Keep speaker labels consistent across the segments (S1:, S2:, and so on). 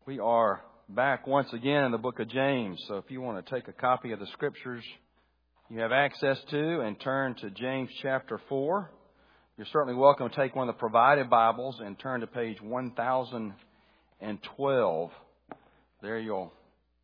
S1: We are back once again in the book of James. So if you want to take a copy of the scriptures you have access to and turn to James chapter 4, you're certainly welcome to take one of the provided Bibles and turn to page 1012. There you'll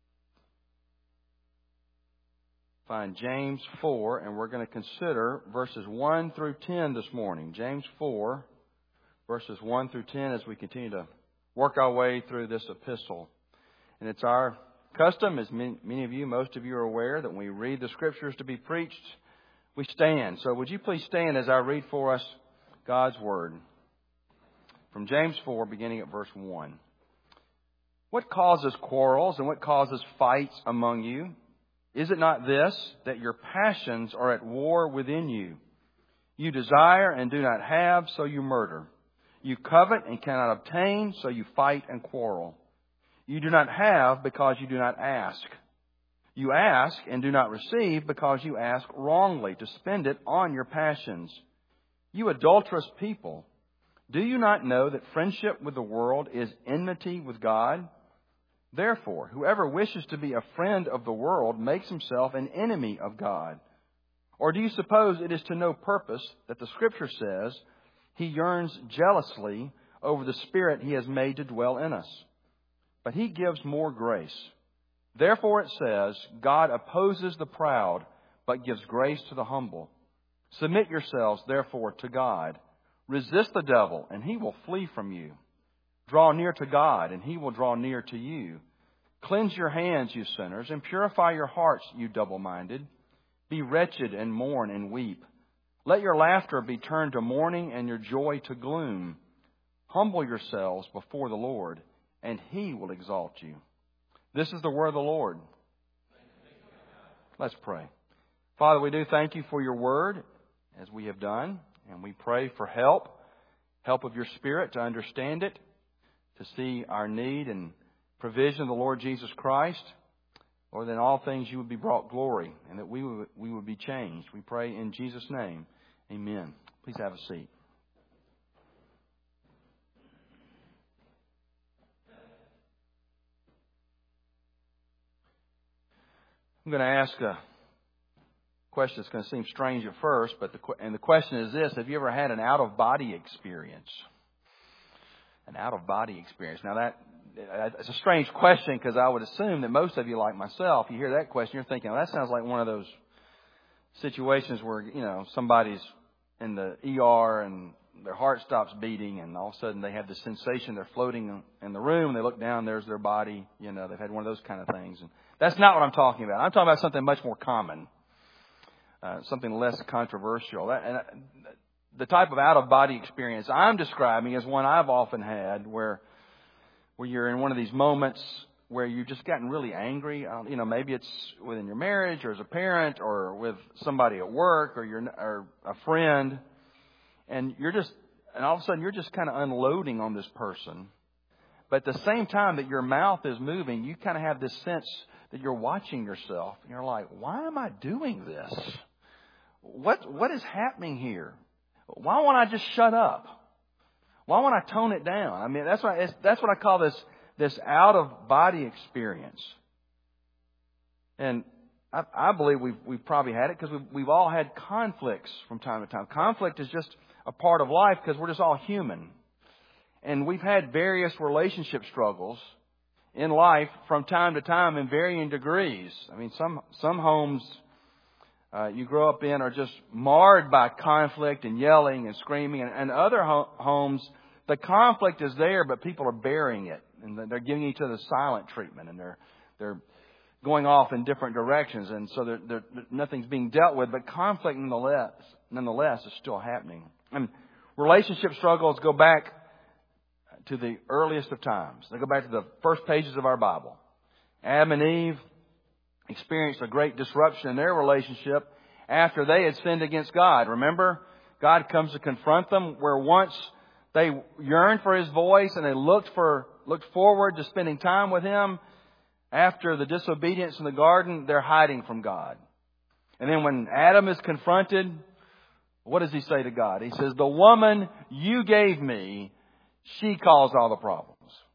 S1: find James 4, and we're going to consider verses 1 through 10 this morning. James 4, verses 1 through 10 as we continue to work our way through this epistle. And it's our custom, as many of you, most of you are aware, that when we read the scriptures to be preached, we stand. So would you please stand as I read for us God's Word. From James 4, beginning at verse 1. What causes quarrels and what causes fights among you? Is it not this, that your passions are at war within you? You desire and do not have, so you murder. You covet and cannot obtain, so you fight and quarrel. You do not have because you do not ask. You ask and do not receive because you ask wrongly to spend it on your passions. You adulterous people, do you not know that friendship with the world is enmity with God? Therefore, whoever wishes to be a friend of the world makes himself an enemy of God. Or do you suppose it is to no purpose that the Scripture says, He yearns jealously over the Spirit He has made to dwell in us? But He gives more grace. Therefore it says, God opposes the proud, but gives grace to the humble. Submit yourselves, therefore, to God. Resist the devil, and he will flee from you. Draw near to God, and He will draw near to you. Cleanse your hands, you sinners, and purify your hearts, you double-minded. Be wretched and mourn and weep. Let your laughter be turned to mourning and your joy to gloom. Humble yourselves before the Lord, and He will exalt you. This is the word of the Lord. Let's pray. Father, we do thank You for Your word, as we have done, and we pray for help of Your Spirit to understand it, to see our need and provision of the Lord Jesus Christ. Lord, that in all things You would be brought glory and that we would be changed. We pray in Jesus' name. Amen. Please have a seat. I'm going to ask a question that's going to seem strange at first, but the question is this: have you ever had an out-of-body experience? An out-of-body experience. Now it's a strange question because I would assume that most of you, like myself, you hear that question, you're thinking, well, that sounds like one of those situations where, somebody's in the ER and their heart stops beating and all of a sudden they have the sensation they're floating in the room. They look down, there's their body. They've had one of those kind of things. And that's not what I'm talking about. I'm talking about something much more common, something less controversial. The type of out-of-body experience I'm describing is one I've often had where you're in one of these moments where you've just gotten really angry. Maybe it's within your marriage or as a parent or with somebody at work or a friend. And all of a sudden you're just kind of unloading on this person. But at the same time that your mouth is moving, you kind of have this sense that you're watching yourself. And you're like, why am I doing this? What is happening here? Why won't I just shut up? Why won't I tone it down? I mean, that's what I call this out-of-body experience. And I believe we've probably had it because we've all had conflicts from time to time. Conflict is just a part of life because we're just all human. And we've had various relationship struggles in life from time to time in varying degrees. I mean, some homes you grow up in are just marred by conflict and yelling and screaming. And other homes, the conflict is there, but people are burying it. And they're giving each other silent treatment. And they're going off in different directions. And so nothing's being dealt with. But conflict nonetheless is still happening. And relationship struggles go back to the earliest of times. They go back to the first pages of our Bible. Adam and Eve experienced a great disruption in their relationship after they had sinned against God. Remember, God comes to confront them where once they yearned for His voice and they looked forward to spending time with Him. After the disobedience in the garden, they're hiding from God. And then when Adam is confronted, what does he say to God? He says, the woman you gave me, she caused all the problems.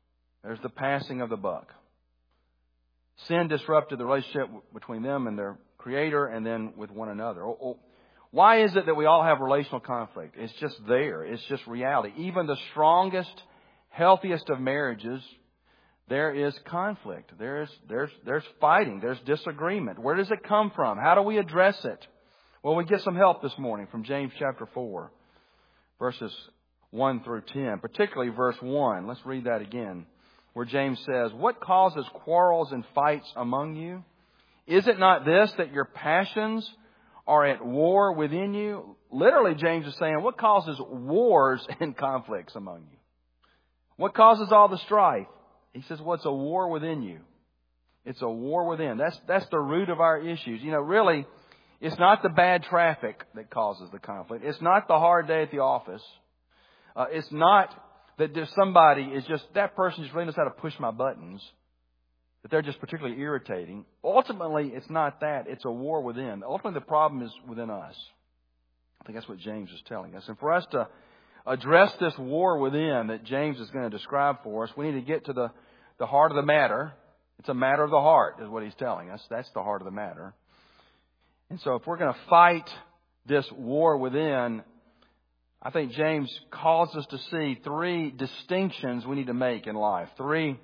S1: There's the passing of the buck. Sin disrupted the relationship between them and their Creator and then with one another. Why is it that we all have relational conflict? It's just there. It's just reality. Even the strongest, healthiest of marriages, there is conflict. There's fighting. There's disagreement. Where does it come from? How do we address it? Well, we get some help this morning from James chapter 4, verses 1 through 10, particularly verse 1. Let's read that again, where James says, "What causes quarrels and fights among you? Is it not this, that your passions are at war within you?" Literally, James is saying, what causes wars and conflicts among you? What causes all the strife? He says, well, it's a war within you. It's a war within. That's the root of our issues. You know, really, it's not the bad traffic that causes the conflict. It's not the hard day at the office. It's not that there's somebody is just, that person just really knows how to push my buttons, that they're just particularly irritating. Ultimately, it's not that. It's a war within. Ultimately, the problem is within us. I think that's what James is telling us. And for us to address this war within that James is going to describe for us, we need to get to the heart of the matter. It's a matter of the heart, is what he's telling us. That's the heart of the matter. And so if we're going to fight this war within, I think James calls us to see three distinctions we need to make in life. Three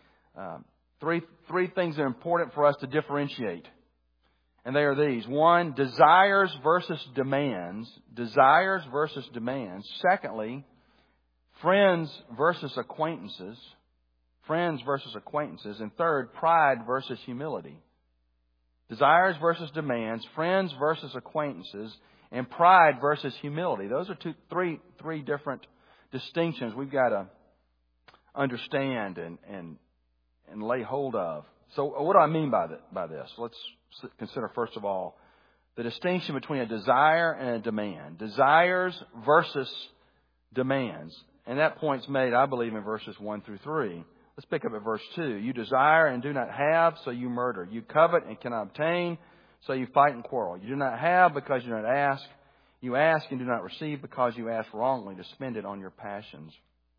S1: things that are important for us to differentiate. And they are these. One, desires versus demands. Desires versus demands. Secondly, friends versus acquaintances. Friends versus acquaintances. And third, pride versus humility. Desires versus demands, friends versus acquaintances, and pride versus humility. Those are three different distinctions we've got to understand and lay hold of. So what do I mean by this? Let's consider, first of all, the distinction between a desire and a demand. Desires versus demands. And that point's made, I believe, in verses 1 through 3. Let's pick up at verse 2. You desire and do not have, so you murder. You covet and cannot obtain, so you fight and quarrel. You do not have because you do not ask. You ask and do not receive because you ask wrongly to spend it on your passions.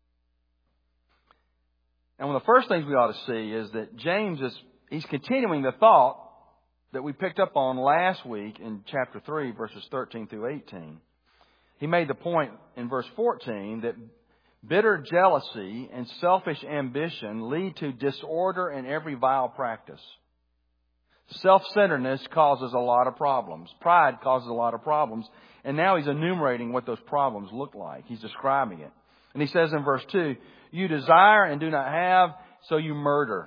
S1: And one of the first things we ought to see is that James he's continuing the thought that we picked up on last week in chapter 3, verses 13 through 18. He made the point in verse 14 that bitter jealousy and selfish ambition lead to disorder and every vile practice. Self-centeredness causes a lot of problems. Pride causes a lot of problems. And now he's enumerating what those problems look like. He's describing it. And he says in verse 2, you desire and do not have, so you murder.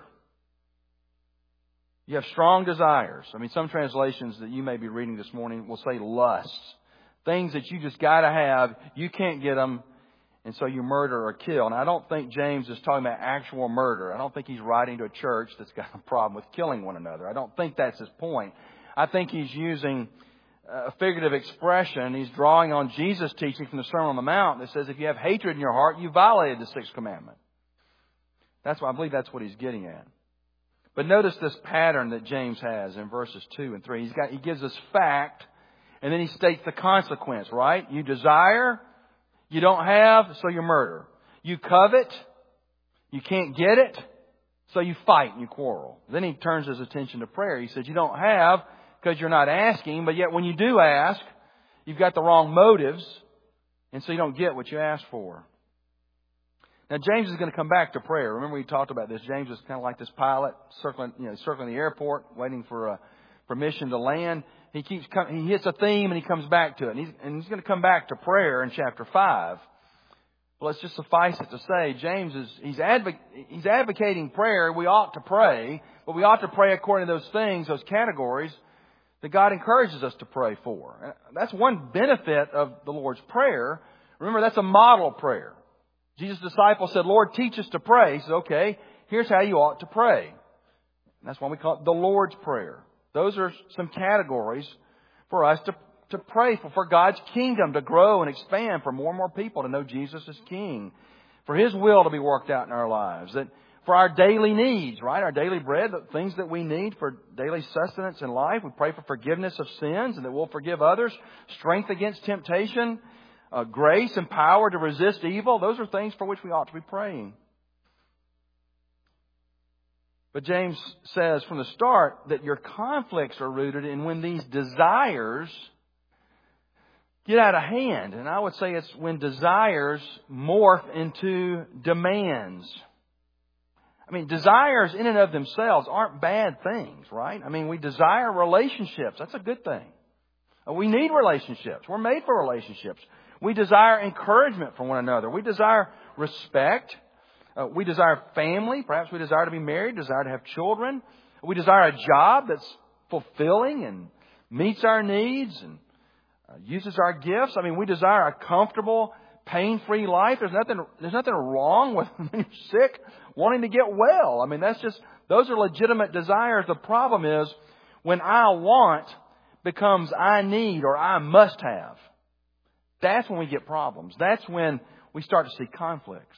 S1: You have strong desires. I mean, some translations that you may be reading this morning will say lusts. Things that you just got to have. You can't get them. And so you murder or kill. And I don't think James is talking about actual murder. I don't think he's writing to a church that's got a problem with killing one another. I don't think that's his point. I think he's using a figurative expression. He's drawing on Jesus' teaching from the Sermon on the Mount that says if you have hatred in your heart, you violated the sixth commandment. That's why I believe that's what he's getting at. But notice this pattern that James has in verses 2 and 3. He gives us fact, and then he states the consequence, right? You desire, you don't have, so you murder. You covet, you can't get it, so you fight and you quarrel. Then he turns his attention to prayer. He says you don't have because you're not asking, but yet when you do ask, you've got the wrong motives, and so you don't get what you ask for. Now, James is going to come back to prayer. Remember we talked about this. James is kind of like this pilot circling the airport, waiting for permission to land. He hits a theme and he comes back to it. And he's going to come back to prayer in chapter 5. Well, let's just suffice it to say, James he's advocating prayer. We ought to pray, but we ought to pray according to those things, those categories that God encourages us to pray for. And that's one benefit of the Lord's Prayer. Remember, that's a model prayer. Jesus' disciples said, Lord, teach us to pray. He said, okay, here's how you ought to pray. And that's why we call it the Lord's Prayer. Those are some categories for us to pray for God's kingdom to grow and expand, for more and more people to know Jesus as King, for His will to be worked out in our lives, that for our daily needs, right, our daily bread, the things that we need for daily sustenance in life. We pray for forgiveness of sins and that we'll forgive others, strength against temptation, grace and power to resist evil. Those are things for which we ought to be praying. But James says from the start that your conflicts are rooted in when these desires get out of hand. And I would say it's when desires morph into demands. I mean, desires in and of themselves aren't bad things, right? I mean, we desire relationships. That's a good thing. We need relationships. We're made for relationships. We desire encouragement from one another. We desire respect. We desire family. Perhaps we desire to be married, desire to have children. We desire a job that's fulfilling and meets our needs and uses our gifts. I mean, we desire a comfortable, pain-free life. There's nothing wrong with when you're sick wanting to get well. I mean, those are legitimate desires. The problem is when I want becomes I need or I must have. That's when we get problems. That's when we start to see conflicts.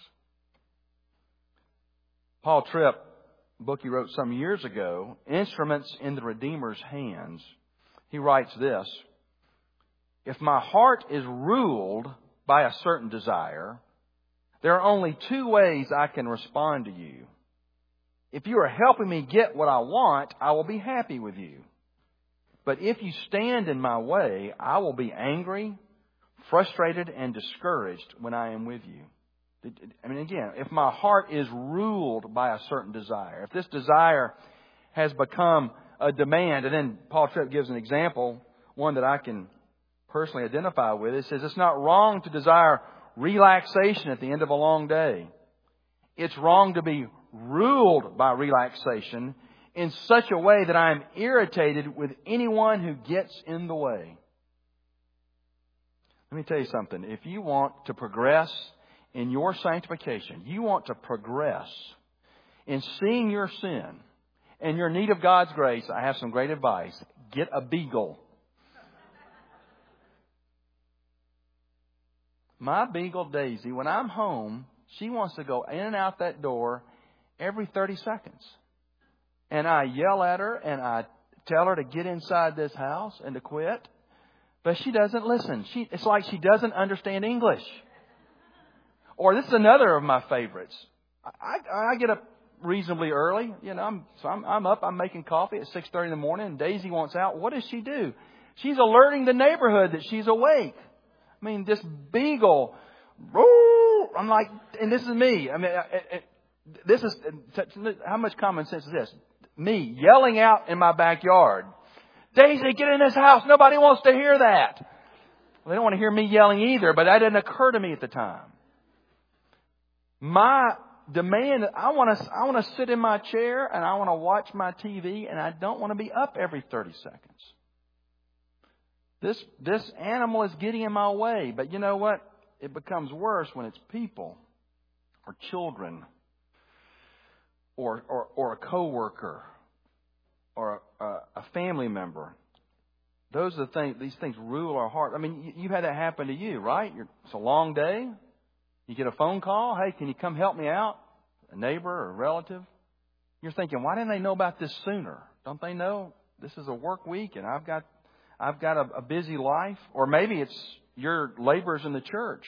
S1: Paul Tripp, a book he wrote some years ago, Instruments in the Redeemer's Hands, he writes this: if my heart is ruled by a certain desire, there are only two ways I can respond to you. If you are helping me get what I want, I will be happy with you. But if you stand in my way, I will be angry, frustrated, and discouraged when I am with you. I mean, again, if my heart is ruled by a certain desire, if this desire has become a demand, and then Paul Tripp gives an example, one that I can personally identify with. It says it's not wrong to desire relaxation at the end of a long day. It's wrong to be ruled by relaxation in such a way that I am irritated with anyone who gets in the way. Let me tell you something. If you want to progress in your sanctification, you want to progress in seeing your sin and your need of God's grace, I have some great advice. Get a beagle. My beagle Daisy, when I'm home, she wants to go in and out that door every 30 seconds. And I yell at her and I tell her to get inside this house and to quit. But she doesn't listen. It's like she doesn't understand English. Or this is another of my favorites. I get up reasonably early. You know, I'm up. I'm making coffee at 6:30 in the morning. And Daisy wants out. What does she do? She's alerting the neighborhood that she's awake. I mean, this beagle. I'm like, and this is me. I mean, this is how much common sense is this? Me yelling out in my backyard, Daisy, get in this house. Nobody wants to hear that. Well, they don't want to hear me yelling either, but that didn't occur to me at the time. My demand, I want to sit in my chair and I want to watch my TV, and I don't want to be up every 30 seconds. This animal is getting in my way. But you know what? It becomes worse when it's people or children or a coworker or a family member. Those are the things. These things rule our heart. I mean, you've had that happen to you, right? It's a long day. You get a phone call. Hey, can you come help me out? A neighbor or a relative. You're thinking, why didn't they know about this sooner? Don't they know this is a work week and I've got a busy life? Or maybe it's your laborers in the church.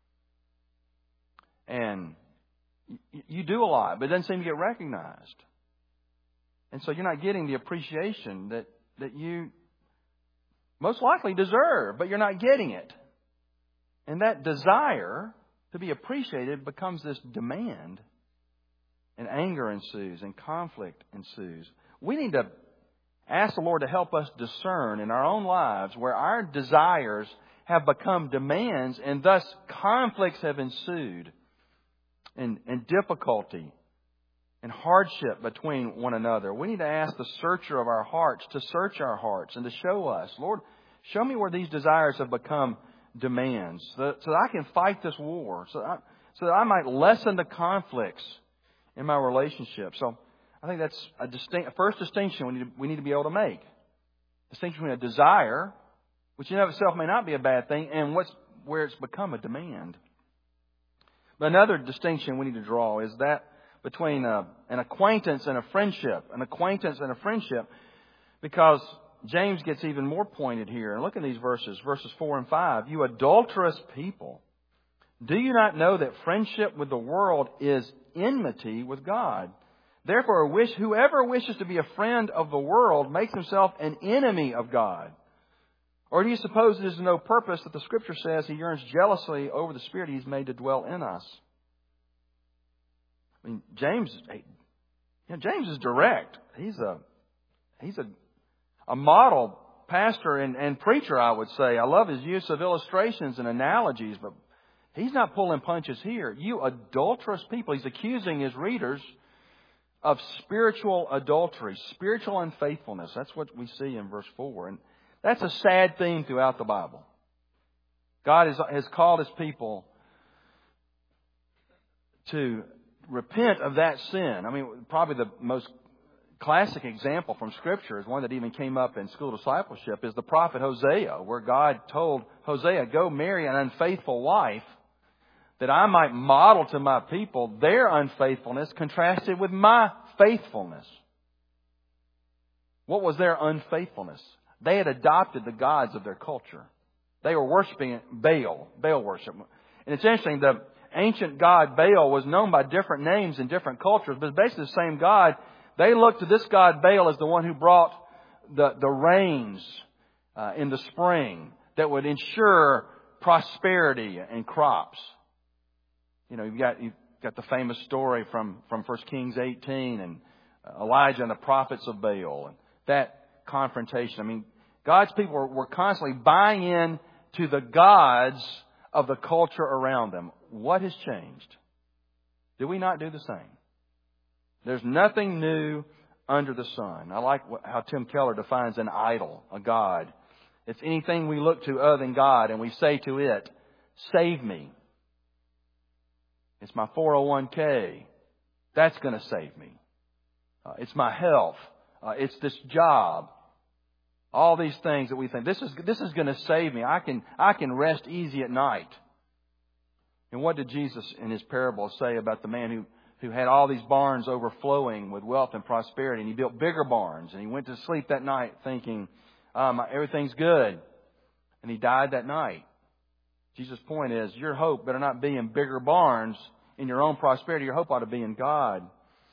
S1: And you do a lot, but it doesn't seem to get recognized. And so you're not getting the appreciation that you most likely deserve, but you're not getting it. And that desire to be appreciated becomes this demand, and anger ensues and conflict ensues. We need to ask the Lord to help us discern in our own lives where our desires have become demands and thus conflicts have ensued and difficulty and hardship between one another. We need to ask the searcher of our hearts to search our hearts and to show us, Lord, show me where these desires have become demands so that I can fight this war, so that I might lessen the conflicts in my relationship. So I think that's a first distinction we need to be able to make. Distinction between a desire, which in and of itself may not be a bad thing, and where it's become a demand. But another distinction we need to draw is that between an acquaintance and a friendship. An acquaintance and a friendship, because James gets even more pointed here. And look at these verses 4 and 5. You adulterous people, do you not know that friendship with the world is enmity with God? Therefore, whoever wishes to be a friend of the world makes himself an enemy of God. Or do you suppose it is to no purpose that the Scripture says He yearns jealously over the Spirit He's made to dwell in us? I mean, James is direct. He's a model pastor and preacher, I would say. I love his use of illustrations and analogies, but he's not pulling punches here. You adulterous people. He's accusing his readers of spiritual adultery, spiritual unfaithfulness. That's what we see in verse 4. And that's a sad theme throughout the Bible. God has called His people to repent of that sin. I mean, probably the most classic example from Scripture is one that even came up in school discipleship is the prophet Hosea, where God told Hosea, go marry an unfaithful wife that I might model to my people their unfaithfulness contrasted with my faithfulness. What was their unfaithfulness? They had adopted the gods of their culture. They were worshiping Baal worship. And it's interesting, the ancient god Baal was known by different names in different cultures, but it's basically the same God. They looked to this god Baal as the one who brought the rains in the spring that would ensure prosperity and crops. You know, you've got the famous story from 1 Kings 18 and Elijah and the prophets of Baal and that confrontation. I mean, God's people were constantly buying in to the gods of the culture around them. What has changed? Do we not do the same? There's nothing new under the sun. I like how Tim Keller defines an idol, a god. It's anything we look to other than God and we say to it, save me. It's my 401k. That's going to save me. It's my health. It's this job. All these things that we think, this is going to save me. I can rest easy at night. And what did Jesus in His parable say about the man who had all these barns overflowing with wealth and prosperity, and he built bigger barns, and he went to sleep that night thinking, everything's good. And he died that night. Jesus' point is, your hope better not be in bigger barns in your own prosperity. Your hope ought to be in God.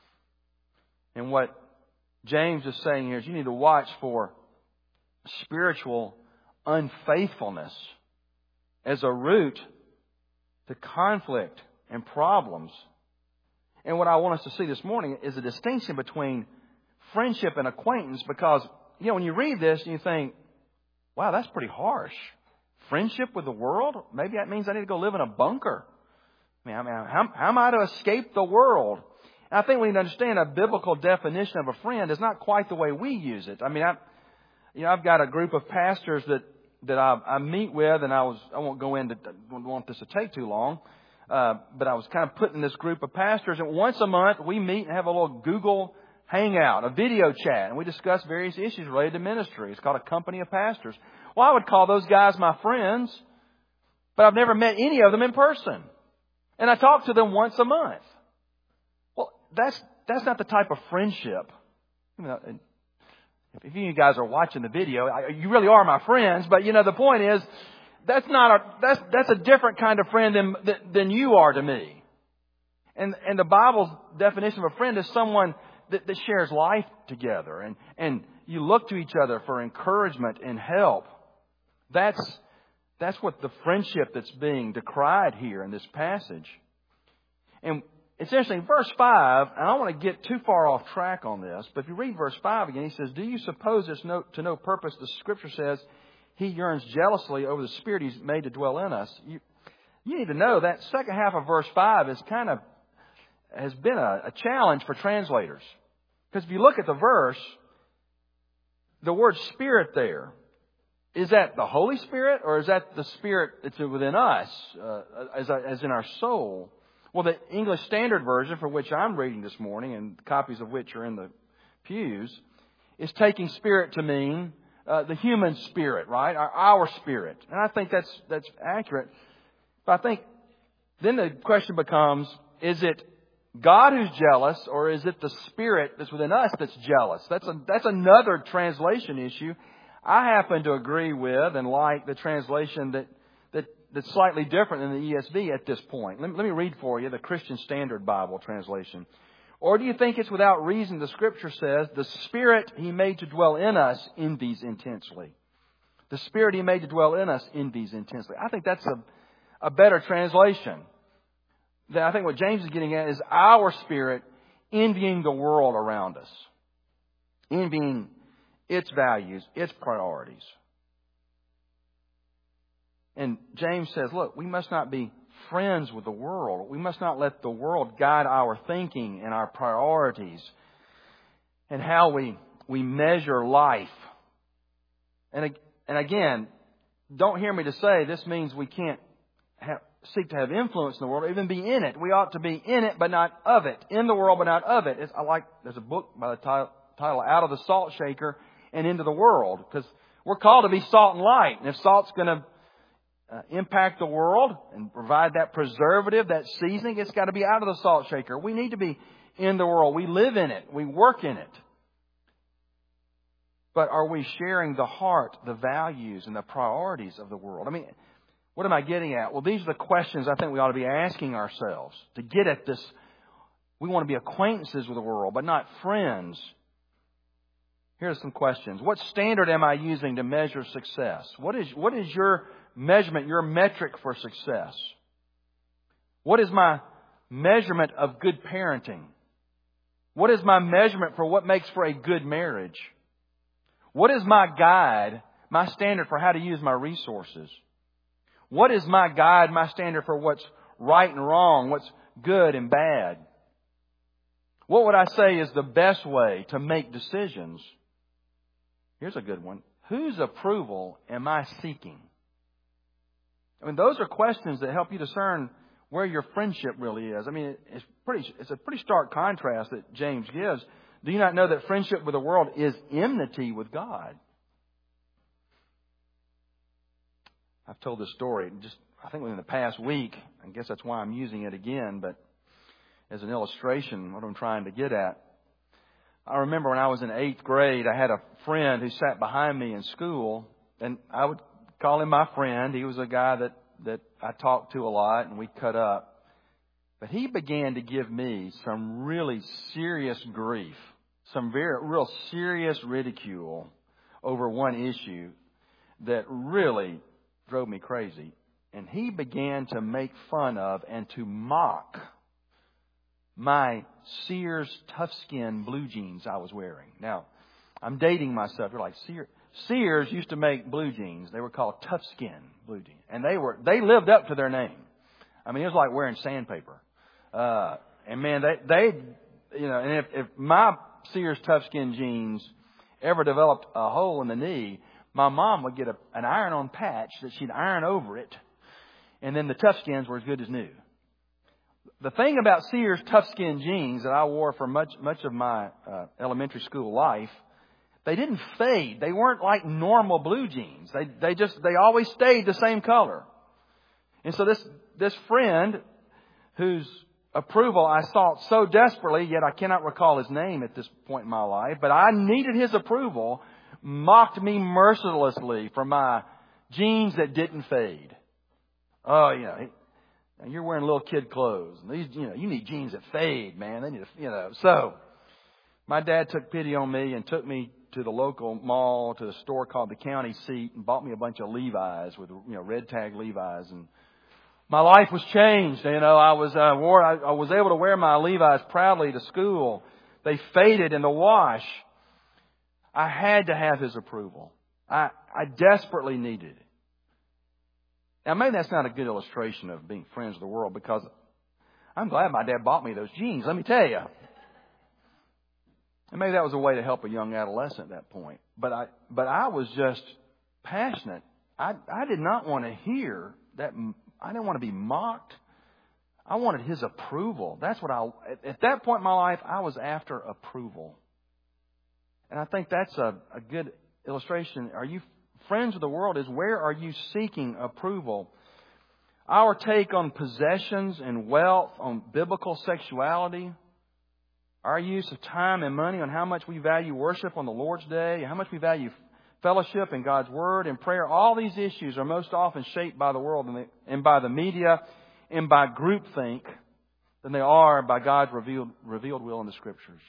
S1: And what James is saying here is you need to watch for spiritual unfaithfulness as a root to conflict and problems. And what I want us to see this morning is a distinction between friendship and acquaintance, because, you know, when you read this and you think, wow, that's pretty harsh. Friendship with the world? Maybe that means I need to go live in a bunker. I mean, how am I to escape the world? And I think we need to understand a biblical definition of a friend is not quite the way we use it. I mean, I've got a group of pastors that I meet with, and I won't go into, don't want this to take too long, but I was kind of put in this group of pastors, and once a month we meet and have a little Google hangout, a video chat, and we discuss various issues related to ministry. It's called a company of pastors. Well, I would call those guys my friends, but I've never met any of them in person. And I talk to them once a month. Well, that's not the type of friendship. You know, if you guys are watching the video, you really are my friends. But, you know, the point is, that's a different kind of friend than you are to me. And the Bible's definition of a friend is someone that shares life together. And you look to each other for encouragement and help. That's what the friendship that's being decried here in this passage. And it's interesting, verse 5, and I don't want to get too far off track on this, but if you read verse 5 again, he says, do you suppose it's to no purpose, the Scripture says, He yearns jealously over the Spirit He's made to dwell in us. You need to know that second half of verse 5 has been a challenge for translators. Because if you look at the verse, the word Spirit there, is that the Holy Spirit, or is that the Spirit that's within us, as in our soul? Well, the English Standard Version, for which I'm reading this morning, and copies of which are in the pews, is taking spirit to mean the human spirit, right? Our spirit. And I think that's accurate. But I think then the question becomes, is it God who's jealous, or is it the Spirit that's within us that's jealous? That's another translation issue. I happen to agree with and like the translation that's slightly different than the ESV at this point. Let me read for you the Christian Standard Bible translation, Or do you think it's without reason? The Scripture says, the Spirit He made to dwell in us envies intensely. The Spirit He made to dwell in us envies intensely. I think that's a better translation. I think what James is getting at is our spirit envying the world around us. Envying its values, its priorities. And James says, look, we must not be friends with the world. We must not let the world guide our thinking and our priorities and how we measure life. And again, don't hear me to say this means we can't seek to have influence in the world or even be in it. We ought to be in it, but not of it. In the world, but not of it. There's a book by the title, Out of the Salt Shaker and Into the World. Because we're called to be salt and light. And if salt's going to impact the world and provide that preservative, that seasoning, it's got to be out of the salt shaker. We need to be in the world. We live in it. We work in it. But are we sharing the heart, the values, and the priorities of the world? I mean, what am I getting at? Well, these are the questions I think we ought to be asking ourselves to get at this. We want to be acquaintances with the world, but not friends. Here are some questions. What standard am I using to measure success? What is your measurement, your metric for success? What is my measurement of good parenting? What is my measurement for what makes for a good marriage? What is my guide, my standard for how to use my resources? What is my guide, my standard for what's right and wrong, what's good and bad? What would I say is the best way to make decisions? Here's a good one. Whose approval am I seeking? I mean, those are questions that help you discern where your friendship really is. I mean, it's a pretty stark contrast that James gives. Do you not know that friendship with the world is enmity with God? I've told this story I think within the past week. I guess that's why I'm using it again, but as an illustration, what I'm trying to get at. I remember when I was in 8th grade, I had a friend who sat behind me in school, and I would call him my friend. He was a guy that I talked to a lot, and we'd cut up. But he began to give me some really serious grief, some real serious ridicule over one issue that really drove me crazy. And he began to make fun of and to mock my Sears Toughskin blue jeans I was wearing. Now, I'm dating myself. You're like, Sears used to make blue jeans. They were called Toughskin blue jeans. And they lived up to their name. I mean, it was like wearing sandpaper. And man, and if my Sears Toughskin jeans ever developed a hole in the knee, my mom would get an iron-on patch that she'd iron over it. And then the Toughskins were as good as new. The thing about Sears Toughskin jeans that I wore for much of my elementary school life, they didn't fade. They weren't like normal blue jeans. They always stayed the same color. And so this friend whose approval I sought so desperately, yet I cannot recall his name at this point in my life, but I needed his approval, mocked me mercilessly for my jeans that didn't fade. Oh, you're wearing little kid clothes. And these, you need jeans that fade, man. They need to, So, my dad took pity on me and took me to the local mall, to a store called the County Seat, and bought me a bunch of Levi's with, red tag Levi's. And my life was changed. I was able to wear my Levi's proudly to school. They faded in the wash. I had to have his approval. I desperately needed it. Now, maybe that's not a good illustration of being friends with the world, because I'm glad my dad bought me those jeans, let me tell you. And maybe that was a way to help a young adolescent at that point. But I was just passionate. I did not want to hear that. I didn't want to be mocked. I wanted his approval. That's what at that point in my life, I was after approval. And I think that's a good illustration. Are you friends with the world? Is where are you seeking approval? Our take on possessions and wealth, on biblical sexuality, our use of time and money, on how much we value worship on the Lord's Day, how much we value fellowship in God's Word and prayer, all these issues are most often shaped by the world and by the media and by groupthink, than they are by God's revealed will in the Scriptures.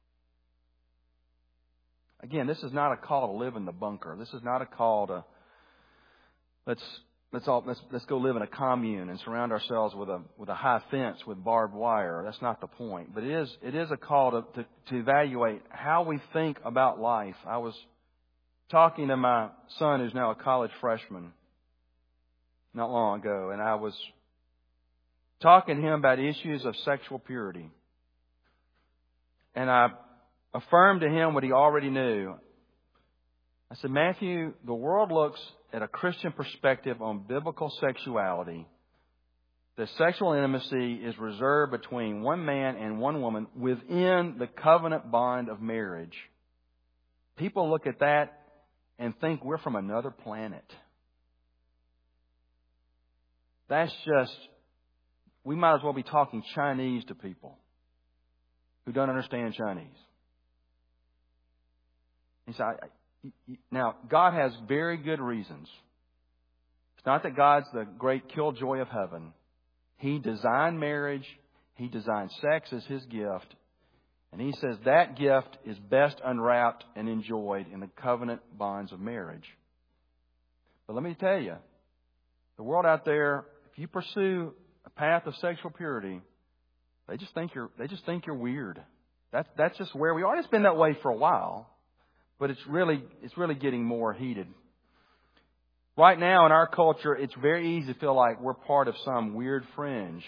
S1: Again, this is not a call to live in the bunker. This is not a call to let's go live in a commune and surround ourselves with a high fence with barbed wire. That's not the point. But it is a call to evaluate how we think about life. I was talking to my son, who's now a college freshman, not long ago, and I was talking to him about issues of sexual purity. And I affirmed to him what he already knew. I said, Matthew, the world looks at a Christian perspective on biblical sexuality. The sexual intimacy is reserved between one man and one woman within the covenant bond of marriage. People look at that and think we're from another planet. We might as well be talking Chinese to people who don't understand Chinese. He said, now, God has very good reasons. It's not that God's the great killjoy of heaven. He designed marriage. He designed sex as His gift. And He says that gift is best unwrapped and enjoyed in the covenant bonds of marriage. But let me tell you, the world out there, if you pursue a path of sexual purity, they just think you're weird. That's just where we are. It's been that way for a while. But it's really getting more heated. Right now in our culture, it's very easy to feel like we're part of some weird fringe.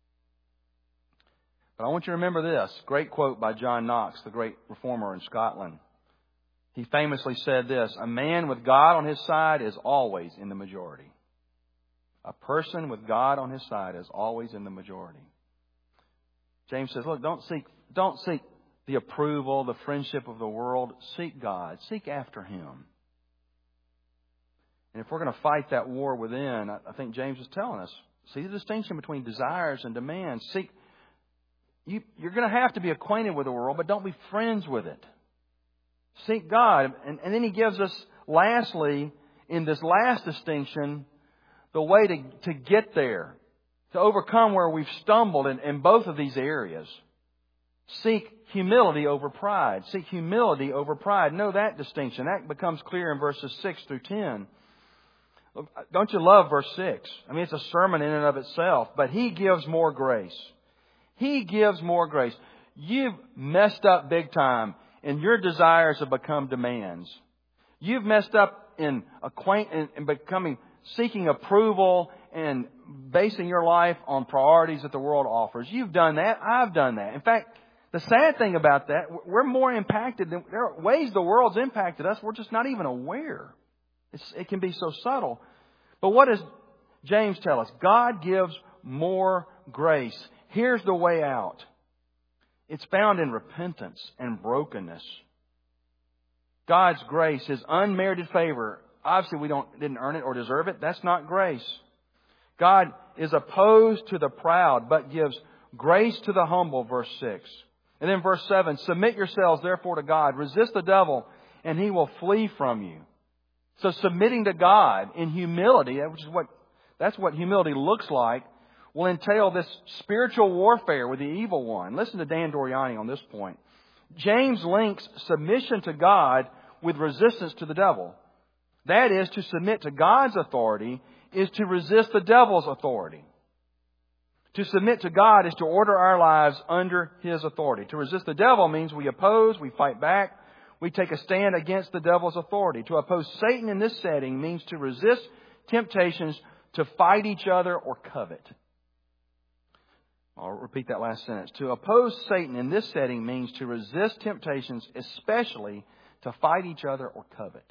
S1: But I want you to remember this. Great quote by John Knox, the great reformer in Scotland. He famously said this: a man with God on his side is always in the majority. A person with God on his side is always in the majority. James says, look, don't seek the approval, the friendship of the world. Seek God. Seek after Him. And if we're going to fight that war within, I think James is telling us, see the distinction between desires and demands. You're going to have to be acquainted with the world, but don't be friends with it. Seek God. And then he gives us, lastly, in this last distinction, the way to get there, to overcome where we've stumbled in both of these areas. Seek humility over pride. Seek humility over pride. Know that distinction. That becomes clear in verses 6 through 10. Don't you love verse 6? I mean, it's a sermon in and of itself. But He gives more grace. He gives more grace. You've messed up big time, and your desires have become demands. You've messed up in seeking approval and basing your life on priorities that the world offers. You've done that. I've done that. In fact, the sad thing about that, we're more impacted than there are ways the world's impacted us. We're just not even aware. It can be so subtle. But what does James tell us? God gives more grace. Here's the way out. It's found in repentance and brokenness. God's grace, His unmerited favor. Obviously, we didn't earn it or deserve it. That's not grace. God is opposed to the proud, but gives grace to the humble, verse 6. And then verse 7, submit yourselves therefore to God. Resist the devil, and he will flee from you. So submitting to God in humility, that's what humility looks like, will entail this spiritual warfare with the evil one. Listen to Dan Doriani on this point. James links submission to God with resistance to the devil. That is, to submit to God's authority is to resist the devil's authority. To submit to God is to order our lives under His authority. To resist the devil means we oppose, we fight back, we take a stand against the devil's authority. To oppose Satan in this setting means to resist temptations to fight each other or covet. I'll repeat that last sentence. To oppose Satan in this setting means to resist temptations, especially to fight each other or covet.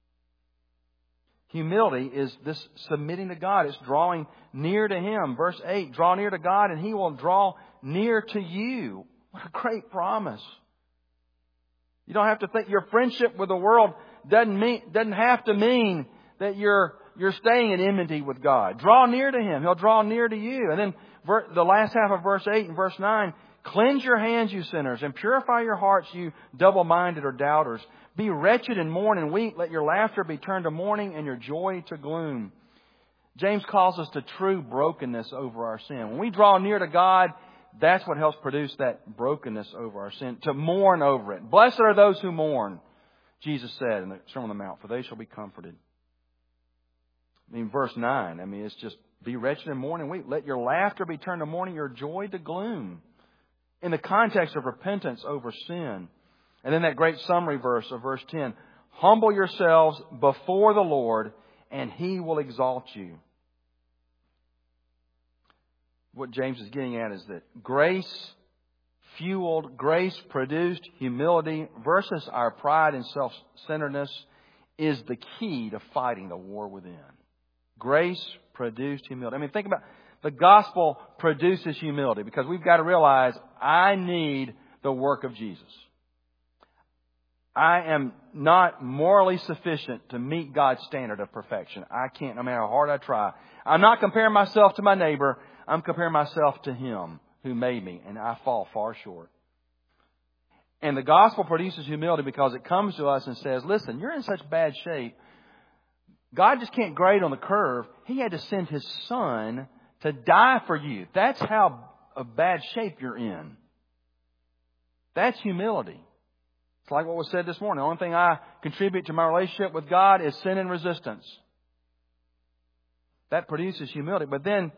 S1: Humility is this submitting to God. It's drawing near to Him. Verse 8, draw near to God and He will draw near to you. What a great promise. You don't have to think your friendship with the world doesn't have to mean that you're staying in enmity with God. Draw near to Him. He'll draw near to you. And then the last half of verse 8 and verse 9, cleanse your hands, you sinners, and purify your hearts, you double-minded or doubters. Be wretched and mourn and weep. Let your laughter be turned to mourning and your joy to gloom. James calls us to true brokenness over our sin. When we draw near to God, that's what helps produce that brokenness over our sin, to mourn over it. Blessed are those who mourn, Jesus said in the Sermon on the Mount, for they shall be comforted. I mean, verse 9, it's just, be wretched and mourn and weep. Let your laughter be turned to mourning, your joy to gloom. In the context of repentance over sin. And then that great summary verse of verse 10. Humble yourselves before the Lord, and He will exalt you. What James is getting at is that grace-fueled, grace-produced humility versus our pride and self-centeredness is the key to fighting the war within. Grace-produced humility. Think about the gospel produces humility because we've got to realize I need the work of Jesus. I am not morally sufficient to meet God's standard of perfection. I can't, no matter how hard I try. I'm not comparing myself to my neighbor. I'm comparing myself to Him who made me, and I fall far short. And the gospel produces humility because it comes to us and says, listen, you're in such bad shape. God just can't grade on the curve. He had to send His Son to die for you. That's how of bad shape you're in. That's humility. It's like what was said this morning. The only thing I contribute to my relationship with God is sin and resistance. That produces humility. But then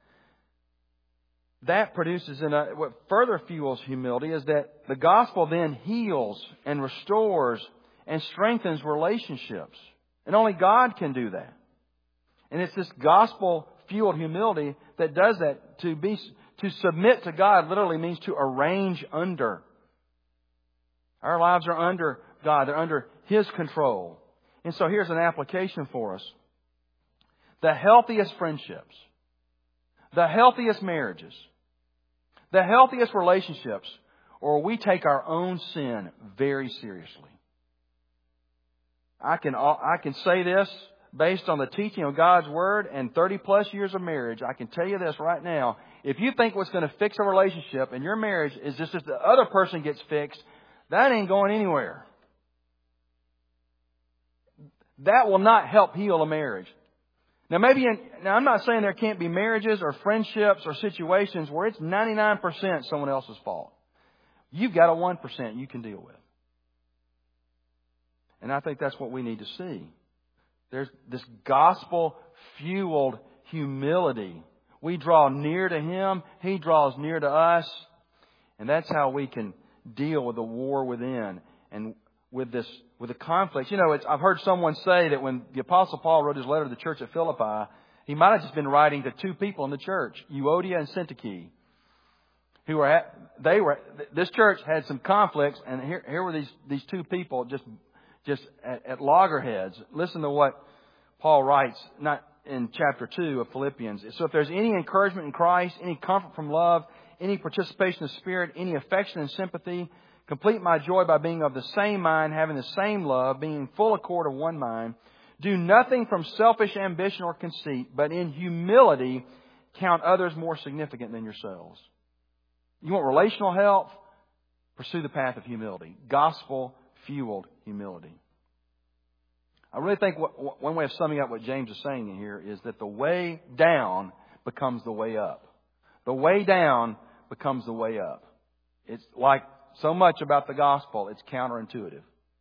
S1: that produces, what further fuels humility is that the gospel then heals and restores and strengthens relationships. And only God can do that. And it's this gospel-fueled humility that does that. To submit to God literally means to arrange under. Our lives are under God. They're under His control. And so here's an application for us. The healthiest friendships, the healthiest marriages, the healthiest relationships, or we take our own sin very seriously. I can say this based on the teaching of God's Word and 30 plus years of marriage. I can tell you this right now. If you think what's going to fix a relationship in your marriage is just if the other person gets fixed, that ain't going anywhere. That will not help heal a marriage. Now I'm not saying there can't be marriages or friendships or situations where it's 99% someone else's fault. You've got a 1% you can deal with. And I think that's what we need to see. There's this gospel-fueled humility. We draw near to Him. He draws near to us. And that's how we can deal with the war within and with the conflicts. I've heard someone say that when the Apostle Paul wrote his letter to the church at Philippi, he might have just been writing to two people in the church, Euodia and Syntyche, this church had some conflicts, and here were these two people just at loggerheads. Listen to what Paul writes, not in chapter 2 of Philippians. So if there's any encouragement in Christ, any comfort from love, any participation in the Spirit, any affection and sympathy, complete my joy by being of the same mind, having the same love, being in full accord of one mind. Do nothing from selfish ambition or conceit, but in humility count others more significant than yourselves. You want relational health? Pursue the path of humility. Gospel-fueled humility. I really think one way of summing up what James is saying here is that the way down becomes the way up. The way down becomes the way up. It's like so much about the gospel, it's counterintuitive.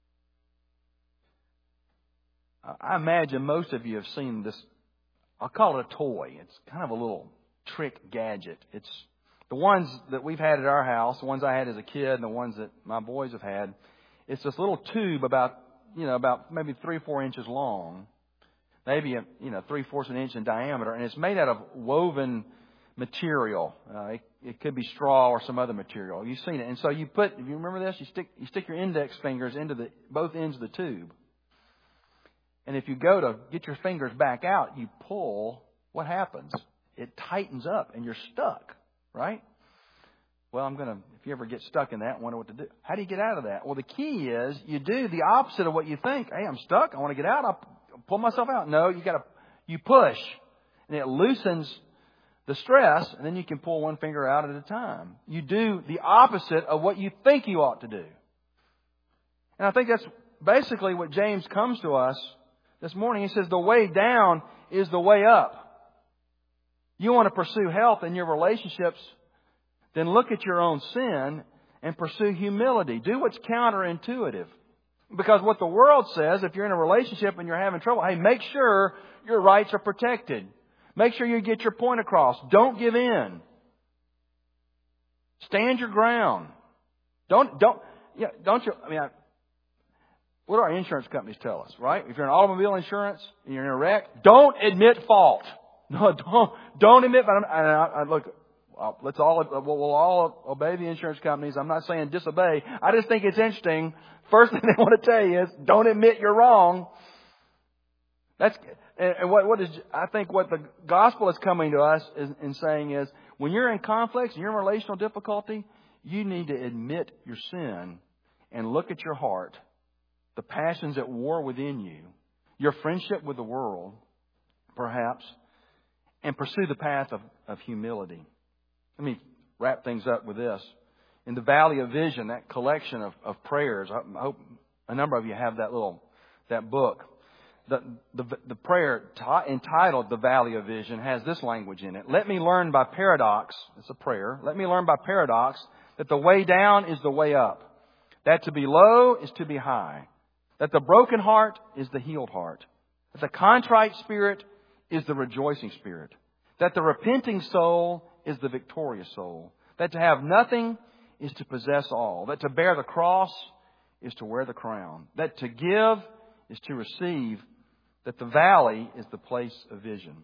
S1: I imagine most of you have seen this. I'll call it a toy. It's kind of a little trick gadget. It's the ones that we've had at our house, the ones I had as a kid and the ones that my boys have had. It's this little tube about maybe 3 or 4 inches long, maybe 3/4 an inch in diameter, and it's made out of woven material. It could be straw or some other material. You've seen it. And so if you remember this, you stick your index fingers into both ends of the tube. And if you go to get your fingers back out, you pull, what happens? It tightens up and you're stuck, right? Well, if you ever get stuck in that, wonder what to do. How do you get out of that? Well, the key is you do the opposite of what you think. Hey, I'm stuck. I want to get out. I'll pull myself out. No, you push and it loosens the stress, and then you can pull one finger out at a time. You do the opposite of what you think you ought to do. And I think that's basically what James comes to us this morning. He says the way down is the way up. You want to pursue health in your relationships. then look at your own sin and pursue humility. Do what's counterintuitive. Because what the world says, if you're in a relationship and you're having trouble, hey, make sure your rights are protected. Make sure you get your point across. Don't give in. Stand your ground. Don't you, what do our insurance companies tell us, right? If you're in automobile insurance and you're in a wreck, don't admit fault. No, don't admit. Look, we'll all obey the insurance companies. I'm not saying disobey. I just think it's interesting. First thing they want to tell you is don't admit you're wrong. I think what the gospel is coming to us and saying is when you're in conflicts and you're in relational difficulty, you need to admit your sin and look at your heart, the passions at war within you, your friendship with the world, perhaps, and pursue the path of humility. Let me wrap things up with this. In the Valley of Vision, that collection of prayers, I hope a number of you have that book. The prayer entitled The Valley of Vision has this language in it. Let me learn by paradox, it's a prayer, let me learn by paradox that the way down is the way up. That to be low is to be high. That the broken heart is the healed heart. That the contrite spirit is the rejoicing spirit. That the repenting soul is the victorious soul. That to have nothing is to possess all. That to bear the cross is to wear the crown. That to give is to receive. That the valley is the place of vision.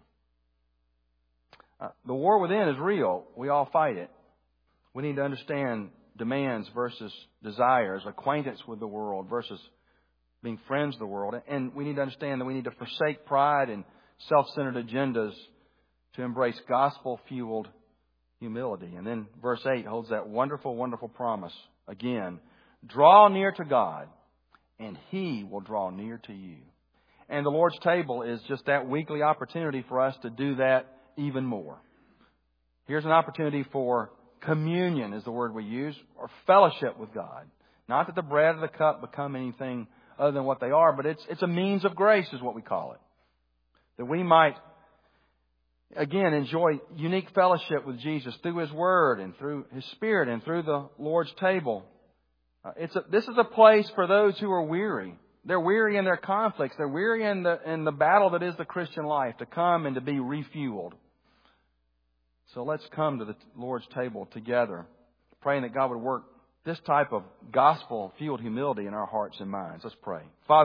S1: The war within is real. We all fight it. We need to understand demands versus desires, acquaintance with the world versus being friends of the world. And we need to understand that we need to forsake pride and self-centered agendas to embrace gospel-fueled humility. And then verse 8 holds that wonderful, wonderful promise. Again, draw near to God, and He will draw near to you. And the Lord's table is just that weekly opportunity for us to do that even more. Here's an opportunity for communion, is the word we use, or fellowship with God. Not that the bread or the cup become anything other than what they are, but it's a means of grace is what we call it. That we might, again, enjoy unique fellowship with Jesus through His Word and through His Spirit and through the Lord's table. This is a place for those who are weary. They're weary in their conflicts. They're weary in the battle that is the Christian life, to come and to be refueled. So let's come to the Lord's table together, praying that God would work this type of gospel-fueled humility in our hearts and minds. Let's pray. Father,